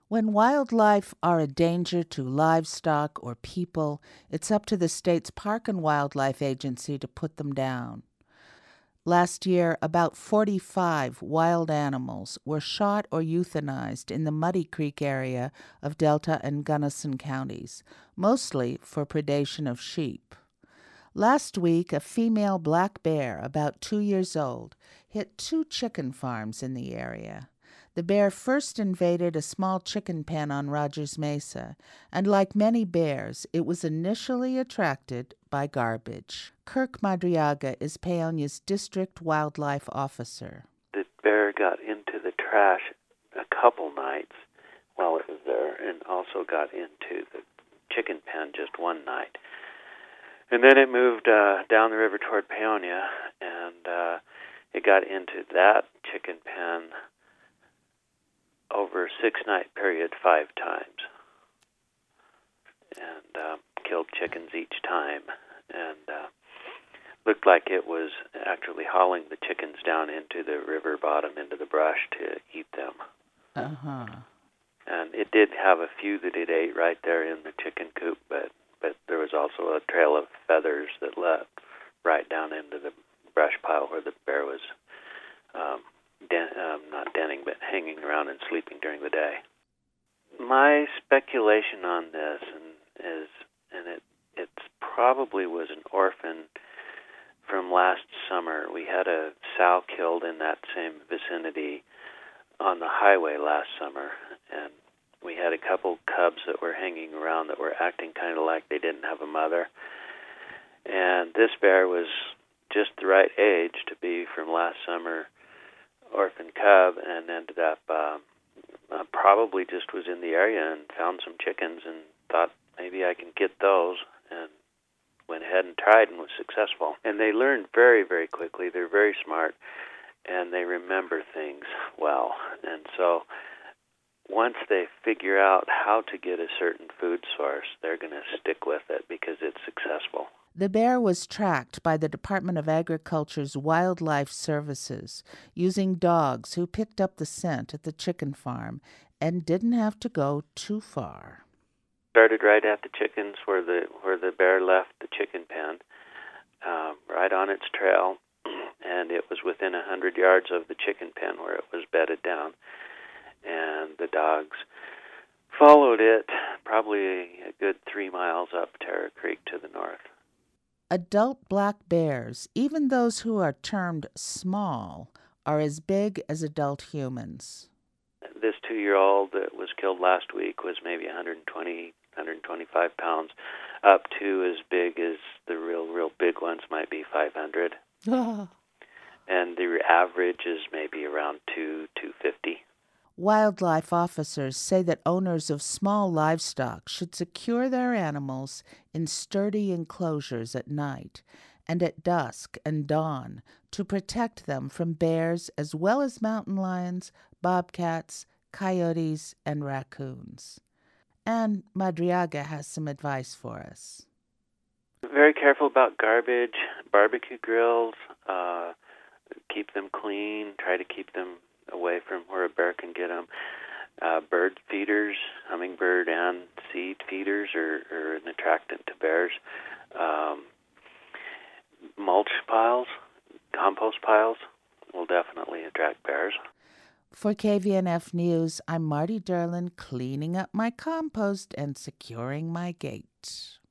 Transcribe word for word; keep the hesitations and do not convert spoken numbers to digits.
When wildlife are a danger to livestock or people, it's up to the state's Park and Wildlife Agency to put them down. Last year, about forty-five wild animals were shot or euthanized in the Muddy Creek area of Delta and Gunnison counties, mostly for predation of sheep. Last week, a female black bear, about two years old, hit two chicken farms in the area. The bear first invaded a small chicken pen on Rogers Mesa, and like many bears, it was initially attracted by garbage. Kirk Madriaga is Paonia's district wildlife officer. The bear got into the trash a couple nights while it was there, and also got into the chicken pen just one night. And then it moved uh, down the river toward Paonia, and uh, it got into that chicken pen over a six-night period five times, and uh, killed chickens each time, and uh, looked like it was actually hauling the chickens down into the river bottom, into the brush to eat them. Uh-huh. And it did have a few that it ate right there in the chicken coop, but, but there was also a trail of feathers that led right down into the brush pile where the bear was um, Den, um, not denning, but hanging around and sleeping during the day. My speculation on this and is, and it it probably was an orphan from last summer. We had a sow killed in that same vicinity on the highway last summer, and we had a couple cubs that were hanging around that were acting kind of like they didn't have a mother. And this bear was just the right age to be from last summer orphan cub, and ended up uh, uh, probably just was in the area and found some chickens and thought maybe I can get those, and went ahead and tried and was successful. And they learn very, very quickly. They're very smart, and they remember things well. And so once they figure out how to get a certain food source, they're going to stick with it because it's successful. The bear was tracked by the Department of Agriculture's Wildlife Services using dogs who picked up the scent at the chicken farm and didn't have to go too far. Started right at the chickens where the where the bear left the chicken pen, uh, right on its trail, and it was within a hundred yards of the chicken pen where it was bedded down, and the dogs followed it probably a good three miles up Terra Creek to the north. Adult black bears, even those who are termed small, are as big as adult humans. This two-year-old that was killed last week was maybe one hundred twenty, one hundred twenty-five pounds, up to as big as the real, real big ones might be five hundred. And the average is maybe around two, two fifty. Wildlife officers say that owners of small livestock should secure their animals in sturdy enclosures at night and at dusk and dawn to protect them from bears as well as mountain lions, bobcats, coyotes, and raccoons. And Madriaga has some advice for us. Very careful about garbage, barbecue grills, uh, keep them clean, try to keep them away from where a bear can get them. Uh, bird feeders, hummingbird and seed feeders are, are an attractant to bears. Um, mulch piles, compost piles will definitely attract bears. For K V N F News, I'm Marty Derlin, cleaning up my compost and securing my gate.